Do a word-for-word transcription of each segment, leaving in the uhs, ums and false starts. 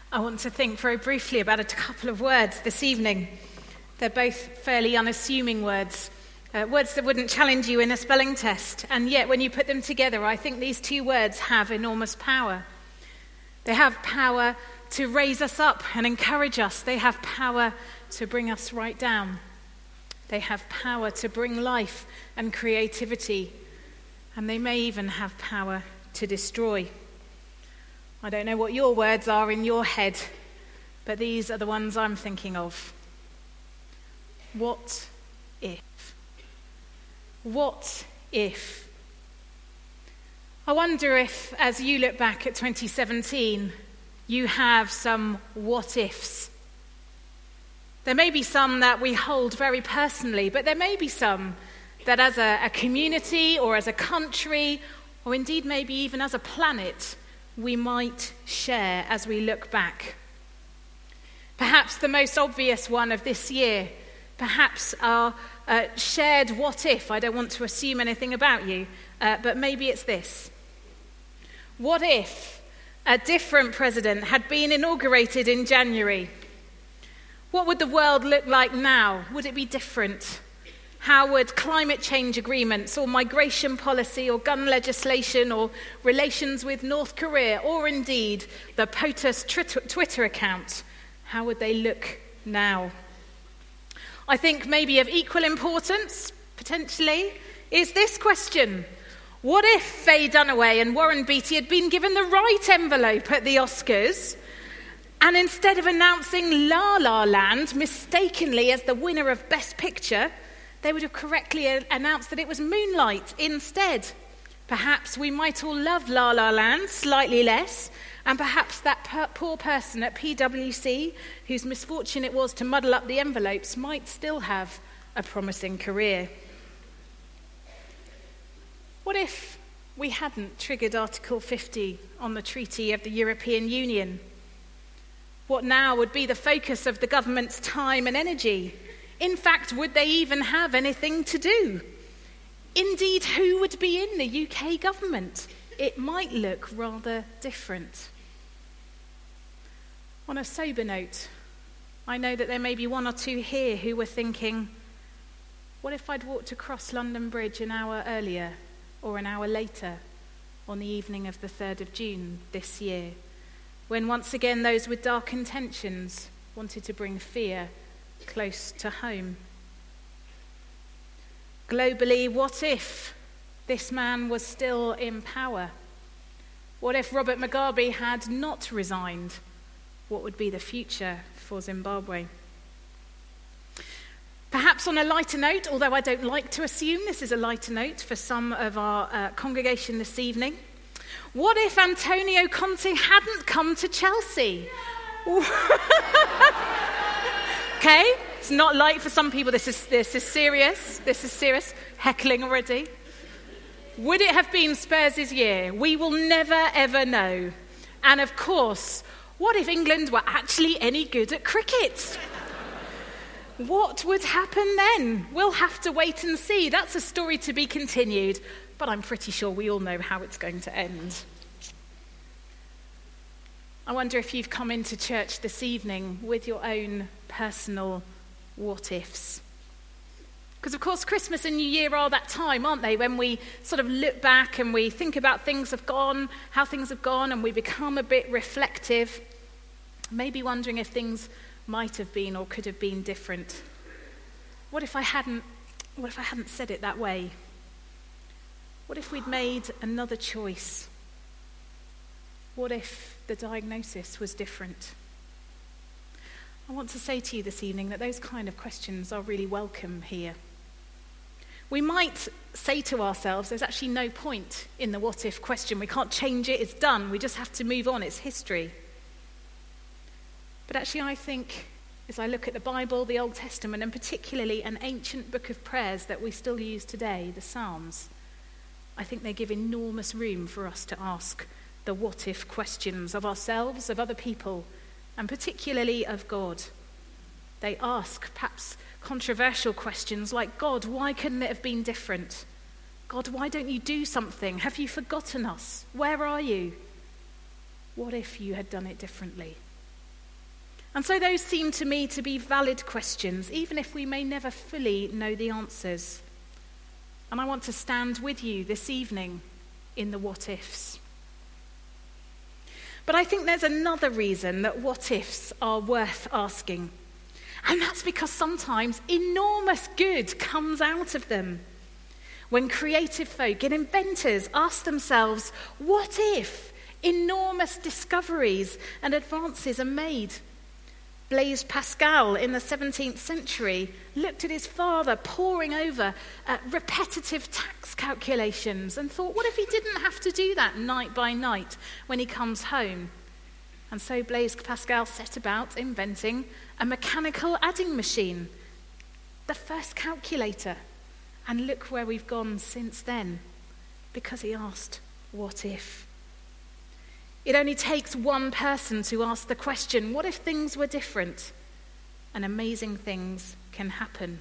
I want to think very briefly about a couple of words this evening. They're both fairly unassuming words, uh, words that wouldn't challenge you in a spelling test, and yet when you put them together, I think these two words have enormous power. They have power to raise us up and encourage us. They have power to bring us right down. They have power to bring life and creativity, and they may even have power to destroy. I don't know what your words are in your head, but these are the ones I'm thinking of. What if? What if? I wonder if, as you look back at twenty seventeen, you have some what ifs. There may be some that we hold very personally, but there may be some that as a, a community or as a country, or indeed maybe even as a planet, we might share as we look back. Perhaps the most obvious one of this year, perhaps our uh, shared what if. I don't want to assume anything about you, uh, but maybe it's this. What if a different president had been inaugurated in January? What would the world look like now? Would it be different? How would climate change agreements or migration policy or gun legislation or relations with North Korea or indeed the POTUS Twitter account, how would they look now? I think maybe of equal importance, potentially, is this question. What if Faye Dunaway and Warren Beatty had been given the right envelope at the Oscars, and instead of announcing La La Land mistakenly as the winner of Best Picture, they would have correctly announced that it was Moonlight instead? Perhaps we might all love La La Land slightly less, and perhaps that per- poor person at P W C, whose misfortune it was to muddle up the envelopes, might still have a promising career. What if we hadn't triggered Article fifty on the Treaty of the European Union? What now would be the focus of the government's time and energy? In fact, would they even have anything to do? Indeed, who would be in the U K government? It might look rather different. On a sober note, I know that there may be one or two here who were thinking, what if I'd walked across London Bridge an hour earlier or an hour later on the evening of the third of June this year, when once again those with dark intentions wanted to bring fear close to home? Globally, what if this man was still in power? What if Robert Mugabe had not resigned? What would be the future for Zimbabwe? Perhaps on a lighter note, although I don't like to assume this is a lighter note for some of our uh, congregation this evening, what if Antonio Conte hadn't come to Chelsea? Okay, it's not light for some people. This is this is serious. This is serious. Heckling already. Would it have been Spurs' year? We will never, ever know. And of course, what if England were actually any good at cricket? What would happen then? We'll have to wait and see. That's a story to be continued, but I'm pretty sure we all know how it's going to end. I wonder if you've come into church this evening with your own personal what-ifs. Because, of course, Christmas and New Year are that time, aren't they, when we sort of look back and we think about things have gone, how things have gone, and we become a bit reflective, maybe wondering if things might have been or could have been different. What if I hadn't, what if I hadn't said it that way? What if we'd made another choice? What if the diagnosis was different? I want to say to you this evening that those kind of questions are really welcome here. We might say to ourselves, there's actually no point in the what if question. We can't change it, it's done. We just have to move on, it's history. But actually I think, as I look at the Bible, the Old Testament, and particularly an ancient book of prayers that we still use today, the Psalms, I think they give enormous room for us to ask the what-if questions of ourselves, of other people, and particularly of God. They ask perhaps controversial questions like, God, why couldn't it have been different? God, why don't you do something? Have you forgotten us? Where are you? What if you had done it differently? And so those seem to me to be valid questions, even if we may never fully know the answers. And I want to stand with you this evening in the what ifs. But I think there's another reason that what ifs are worth asking. And that's because sometimes enormous good comes out of them. When creative folk and inventors ask themselves, what if enormous discoveries and advances are made? Blaise Pascal in the seventeenth century looked at his father poring over uh, repetitive tax calculations and thought, what if he didn't have to do that night by night when he comes home? And so Blaise Pascal set about inventing a mechanical adding machine, the first calculator. And look where we've gone since then, because he asked, what if? It only takes one person to ask the question, what if things were different? And amazing things can happen.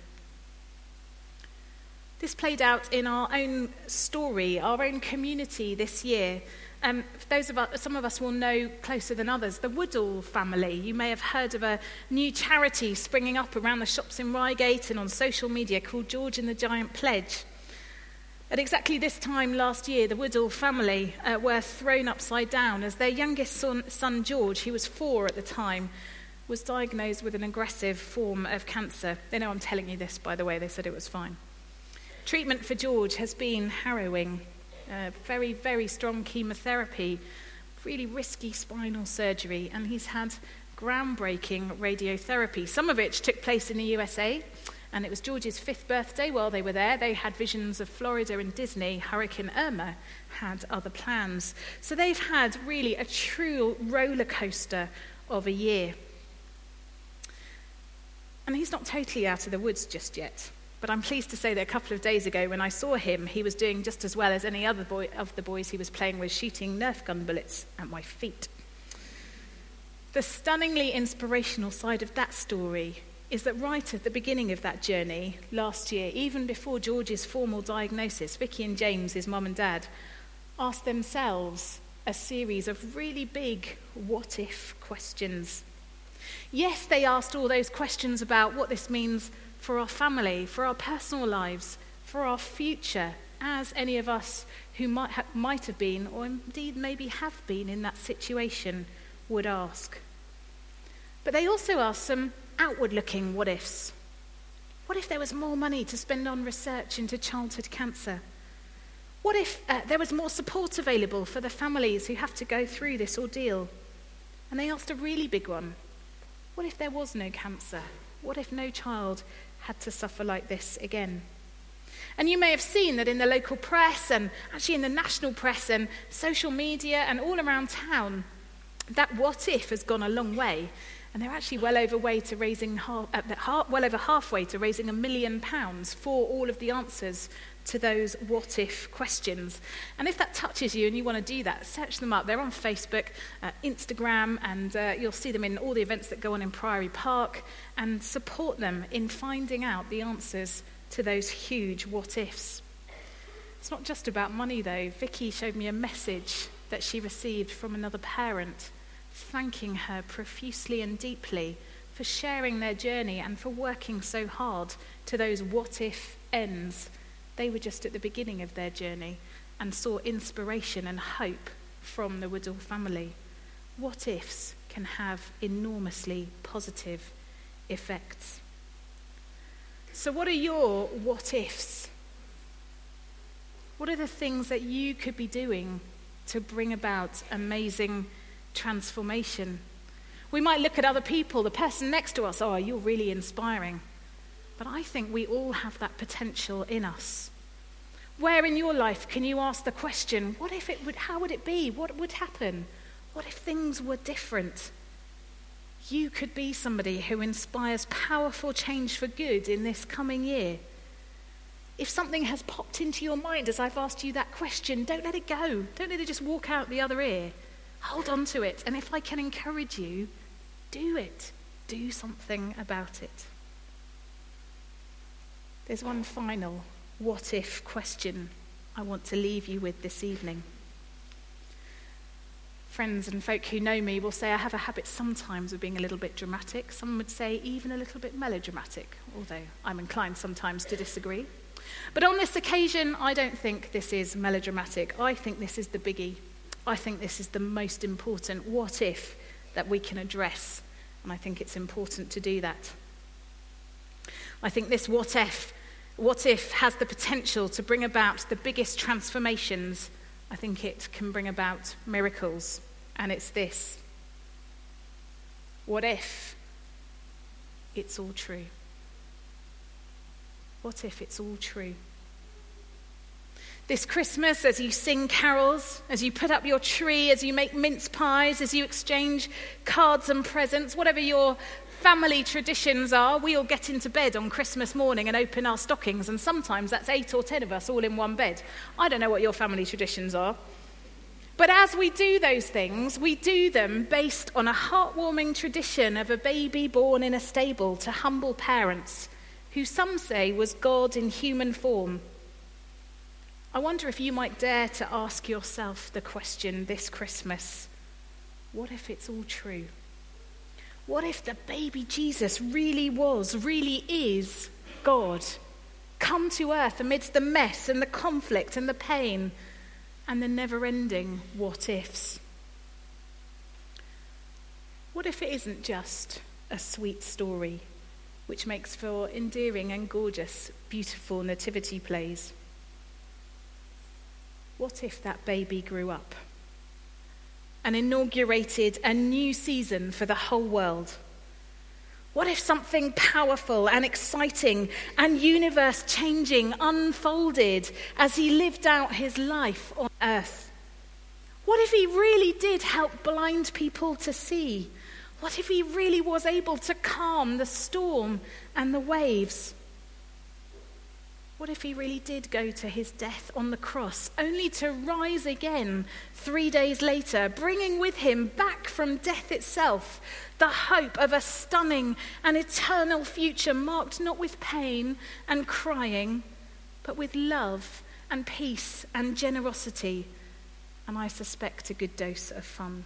This played out in our own story, our own community this year. Um, for those of us, some of us will know closer than others, the Woodall family. You may have heard of a new charity springing up around the shops in Reigate and on social media called George and the Giant Pledge. At exactly this time last year, the Woodall family uh, were thrown upside down as their youngest son, son, George, who was four at the time, was diagnosed with an aggressive form of cancer. They know I'm telling you this, by the way. They said it was fine. Treatment for George has been harrowing. Uh, very, very strong chemotherapy, really risky spinal surgery, and he's had groundbreaking radiotherapy, some of which took place in the U S A. And it was George's fifth birthday while they were there. They had visions of Florida and Disney. Hurricane Irma had other plans. So they've had really a true roller coaster of a year. And he's not totally out of the woods just yet. But I'm pleased to say that a couple of days ago when I saw him, he was doing just as well as any other boy of the boys he was playing with, shooting Nerf gun bullets at my feet. The stunningly inspirational side of that story is that right at the beginning of that journey last year, even before George's formal diagnosis, Vicky and James, his mum and dad, asked themselves a series of really big what-if questions. Yes, they asked all those questions about what this means for our family, for our personal lives, for our future, as any of us who might, ha- might have been, or indeed maybe have been in that situation, would ask. But they also asked some outward-looking what-ifs. What if there was more money to spend on research into childhood cancer? What if uh, there was more support available for the families who have to go through this ordeal? And they asked a really big one. What if there was no cancer? What if no child had to suffer like this again? And you may have seen that in the local press and actually in the national press and social media and all around town, that what if has gone a long way. And they're actually well over way to raising half, uh, well over halfway to raising a million pounds for all of the answers to those what if questions. And if that touches you and you want to do that, search them up. They're on Facebook, uh, Instagram, and uh, you'll see them in all the events that go on in Priory Park, and support them in finding out the answers to those huge what ifs. It's not just about money though. Vicky showed me a message that she received from another parent, thanking her profusely and deeply for sharing their journey and for working so hard to those what-if ends. They were just at the beginning of their journey and saw inspiration and hope from the Woodall family. What-ifs can have enormously positive effects. So what are your what-ifs? What are the things that you could be doing to bring about amazing transformation? We might look at other people, the person next to us, oh, you're really inspiring. But I think we all have that potential in us. Where in your life can you ask the question, what if it would, how would it be? What would happen? What if things were different? You could be somebody who inspires powerful change for good in this coming year. If something has popped into your mind as I've asked you that question, don't let it go. Don't let it just walk out the other ear. Hold on to it. And if I can encourage you, do it. Do something about it. There's one final what-if question I want to leave you with this evening. friends and folk who know me will say I have a habit sometimes of being a little bit dramatic. Some would say even a little bit melodramatic, although I'm inclined sometimes to disagree. But on this occasion, I don't think this is melodramatic. I think this is the biggie. I think this is the most important what if that we can address. And I think it's important to do that. I think this what if, what if has the potential to bring about the biggest transformations. I think it can bring about miracles. And it's this. What if it's all true? What if it's all true? This Christmas, as you sing carols, as you put up your tree, as you make mince pies, as you exchange cards and presents, whatever your family traditions are, we all get into bed on Christmas morning and open our stockings, and sometimes that's eight or ten of us all in one bed. I don't know what your family traditions are. But as we do those things, we do them based on a heartwarming tradition of a baby born in a stable to humble parents, who some say was God in human form. I wonder if you might dare to ask yourself the question this Christmas, what if it's all true? What if the baby Jesus really was, really is God, come to earth amidst the mess and the conflict and the pain and the never-ending what-ifs? What if it isn't just a sweet story which makes for endearing and gorgeous, beautiful nativity plays? What if that baby grew up and inaugurated a new season for the whole world? What if something powerful and exciting and universe-changing unfolded as he lived out his life on earth? What if he really did help blind people to see? What if he really was able to calm the storm and the waves? What if he really did go to his death on the cross, only to rise again three days later, bringing with him back from death itself the hope of a stunning and eternal future marked not with pain and crying, but with love and peace and generosity, and I suspect a good dose of fun?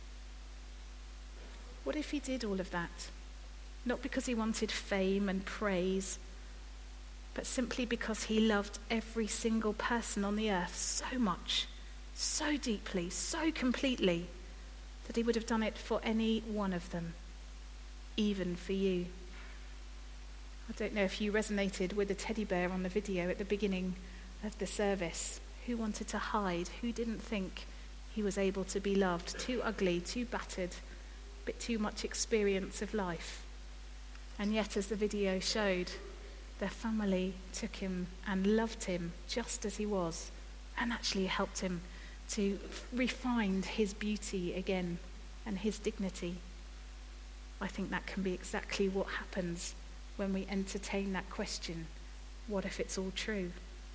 What if he did all of that, not because he wanted fame and praise, but simply because he loved every single person on the earth so much, so deeply, so completely, that he would have done it for any one of them, even for you? I don't know if you resonated with the teddy bear on the video at the beginning of the service. Who wanted to hide? Who didn't think he was able to be loved? Too ugly, too battered, a bit too much experience of life. And yet, as the video showed, their family took him and loved him just as he was, and actually helped him to refine his beauty again and his dignity. I think that can be exactly what happens when we entertain that question, what if it's all true?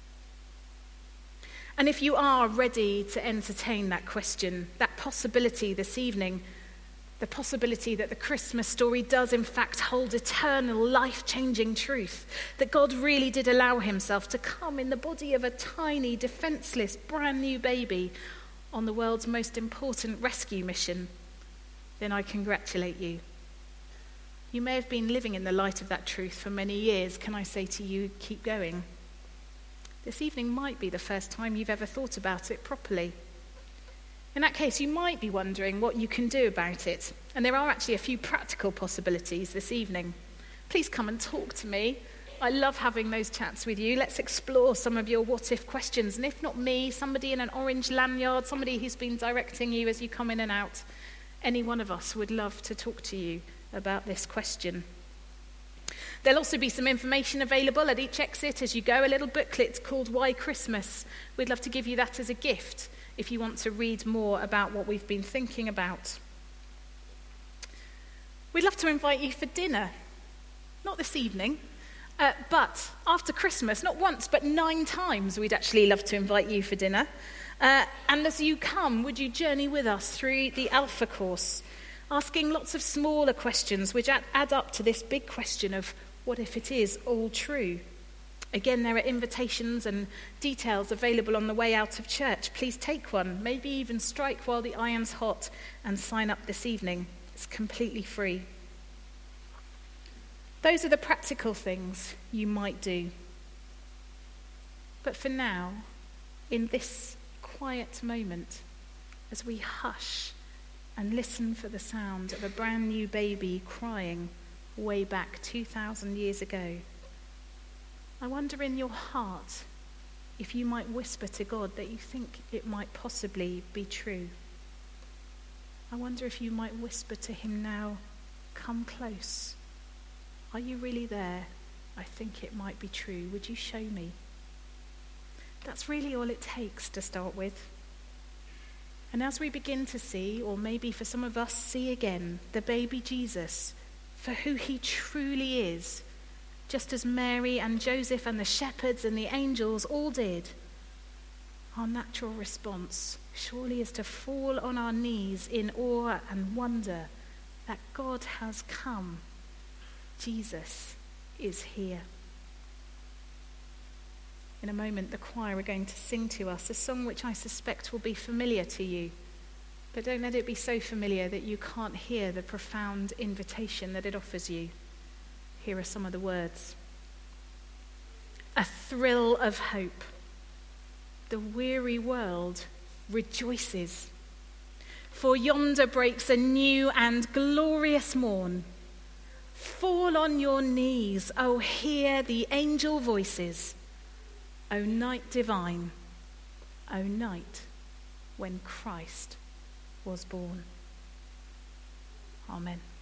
And if you are ready to entertain that question, that possibility this evening, the possibility that the Christmas story does in fact hold eternal, life-changing truth, that God really did allow himself to come in the body of a tiny, defenseless, brand new baby on the world's most important rescue mission, then I congratulate you. You may have been living in the light of that truth for many years. Can I say to you, keep going? This evening might be the first time you've ever thought about it properly. In that case, you might be wondering what you can do about it. And there are actually a few practical possibilities this evening. Please come and talk to me. I love having those chats with you. Let's explore some of your what-if questions. And if not me, somebody in an orange lanyard, somebody who's been directing you as you come in and out, any one of us would love to talk to you about this question. There'll also be some information available at each exit as you go, a little booklet called Why Christmas. We'd love to give you that as a gift if you want to read more about what we've been thinking about. We'd love to invite you for dinner. Not this evening, uh, but after Christmas, not once, but nine times we'd actually love to invite you for dinner. Uh, and as you come, would you journey with us through the Alpha course, asking lots of smaller questions which add, add up to this big question of what if it is all true? Again, there are invitations and details available on the way out of church. Please take one, maybe even strike while the iron's hot and sign up this evening. It's completely free. Those are the practical things you might do. But for now, in this quiet moment, as we hush and listen for the sound of a brand new baby crying way back two thousand years ago, I wonder in your heart if you might whisper to God that you think it might possibly be true. I wonder if you might whisper to him now, come close. Are you really there? I think it might be true. Would you show me? That's really all it takes to start with. And as we begin to see, or maybe for some of us see again, the baby Jesus for who he truly is, just as Mary and Joseph and the shepherds and the angels all did, our natural response surely is to fall on our knees in awe and wonder that God has come. Jesus is here. In a moment, the choir are going to sing to us a song which I suspect will be familiar to you. But don't let it be so familiar that you can't hear the profound invitation that it offers you. Here are some of the words. A thrill of hope. The weary world rejoices. For yonder breaks a new and glorious morn. Fall on your knees, oh, hear the angel voices. O night divine, O night when Christ was born. Amen.